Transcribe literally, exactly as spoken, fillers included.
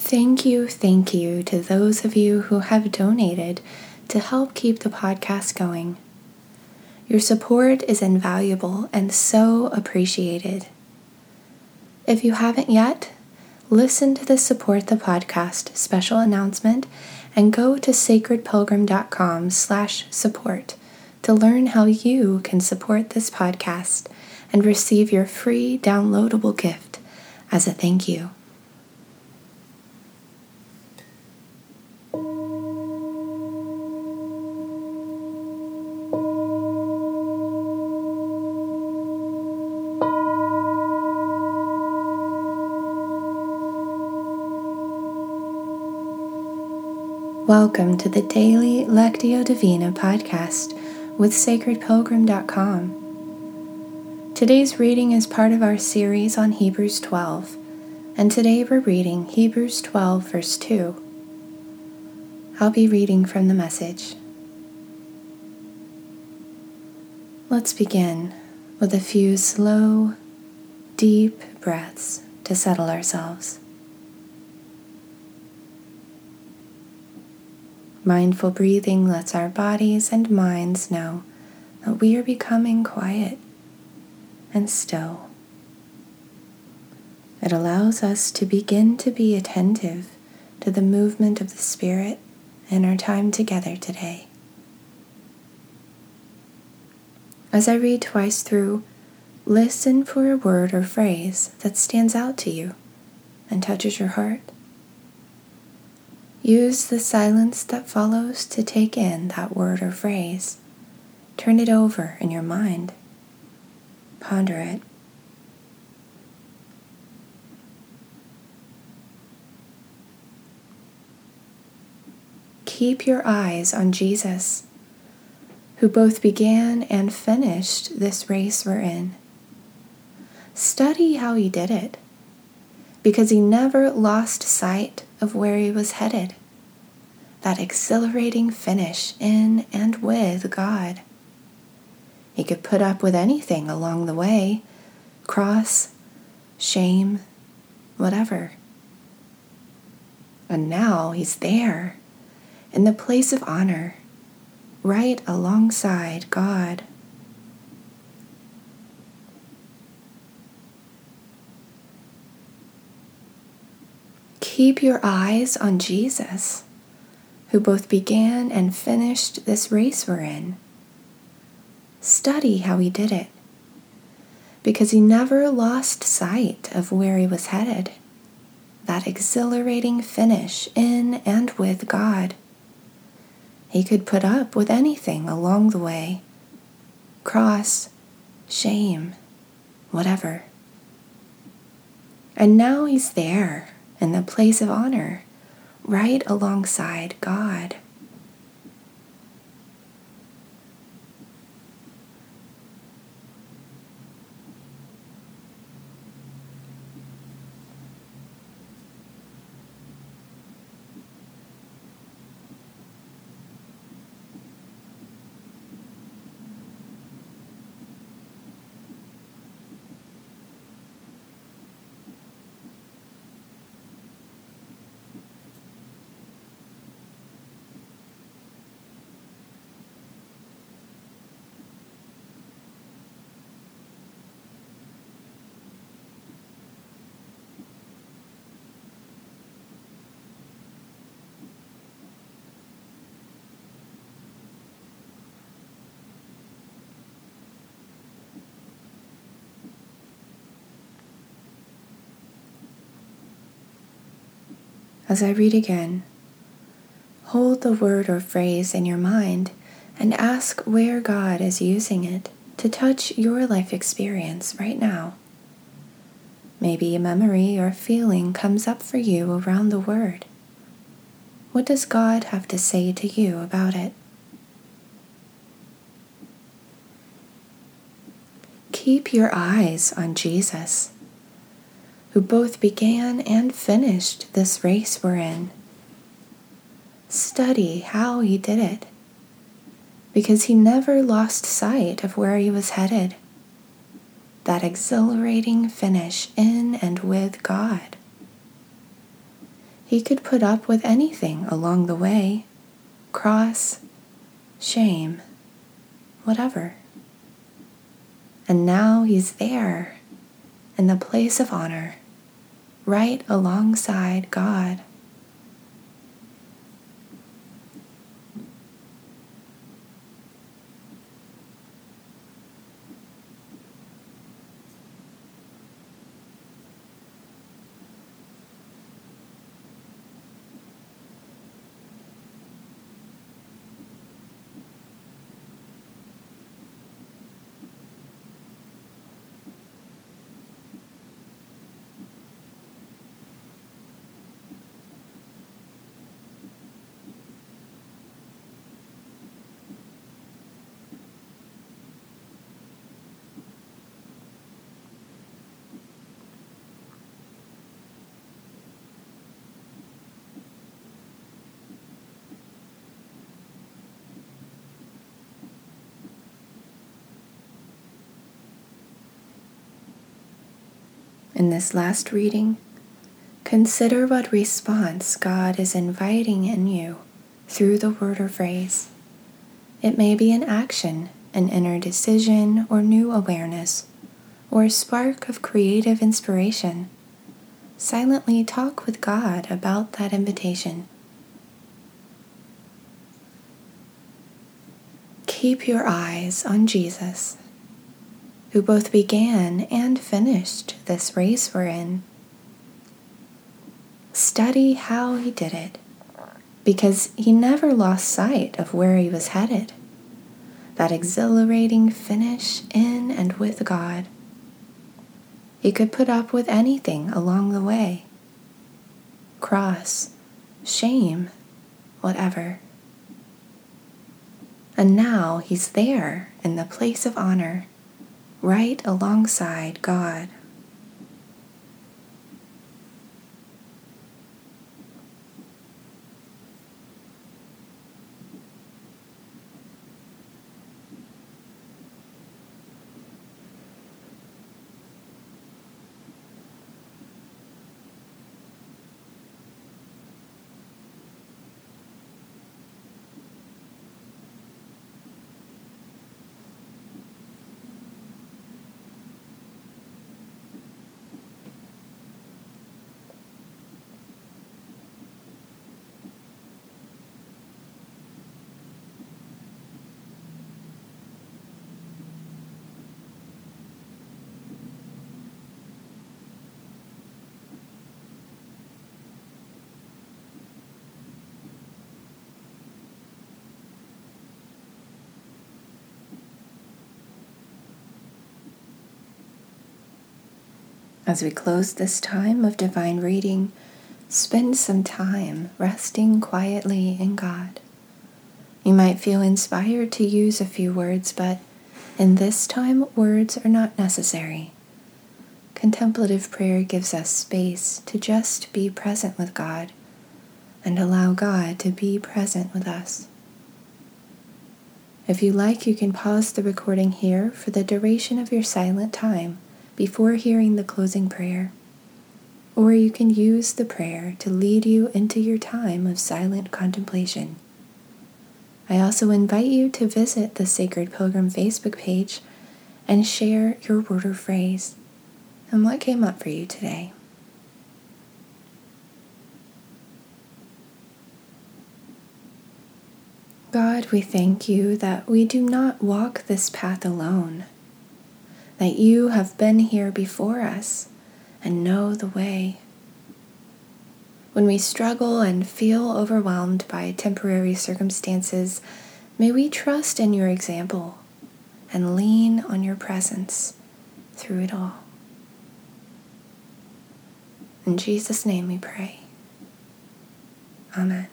Thank you, thank you to those of you who have donated to help keep the podcast going. Your support is invaluable and so appreciated. If you haven't yet, listen to the Support the Podcast special announcement and go to sacredpilgrim.com slash support to learn how you can support this podcast and receive your free downloadable gift as a thank you. Welcome to the Daily Lectio Divina podcast with sacred pilgrim dot com. Today's reading is part of our series on Hebrews twelve, and today we're reading Hebrews twelve verse two. I'll be reading from the Message. Let's begin with a few slow, deep breaths to settle ourselves. Mindful breathing lets our bodies and minds know that we are becoming quiet and still. It allows us to begin to be attentive to the movement of the Spirit in our time together today. As I read twice through, listen for a word or phrase that stands out to you and touches your heart. Use the silence that follows to take in that word or phrase. Turn it over in your mind. Ponder it. Keep your eyes on Jesus, who both began and finished this race we're in. Study how he did it, because he never lost sight of where he was headed, that exhilarating finish in and with God. He could put up with anything along the way, cross, shame, whatever. And now he's there, in the place of honor, right alongside God. Keep your eyes on Jesus, who both began and finished this race we're in. Study how he did it, because he never lost sight of where he was headed, that exhilarating finish in and with God. He could put up with anything along the way, cross, shame, whatever. And now he's there, in the place of honor, right alongside God. As I read again, hold the word or phrase in your mind and ask where God is using it to touch your life experience right now. Maybe a memory or feeling comes up for you around the word. What does God have to say to you about it? Keep your eyes on Jesus, who both began and finished this race we're in. Study how he did it, because he never lost sight of where he was headed, that exhilarating finish in and with God. He could put up with anything along the way, cross, shame, whatever. And now he's there in the place of honor, right alongside God. In this last reading, consider what response God is inviting in you through the word or phrase. It may be an action, an inner decision or new awareness, or a spark of creative inspiration. Silently talk with God about that invitation. Keep your eyes on Jesus, who both began and finished this race we're in. Study how he did it, because he never lost sight of where he was headed, that exhilarating finish in and with God. He could put up with anything along the way, cross, shame, whatever. And now he's there in the place of honor, right alongside God. As we close this time of divine reading, spend some time resting quietly in God. You might feel inspired to use a few words, but in this time, words are not necessary. Contemplative prayer gives us space to just be present with God and allow God to be present with us. If you like, you can pause the recording here for the duration of your silent time before hearing the closing prayer, or you can use the prayer to lead you into your time of silent contemplation. I also invite you to visit the Sacred Pilgrim Facebook page and share your word or phrase and what came up for you today. God, we thank you that we do not walk this path alone, that you have been here before us and know the way. When we struggle and feel overwhelmed by temporary circumstances, may we trust in your example and lean on your presence through it all. In Jesus' name we pray. Amen.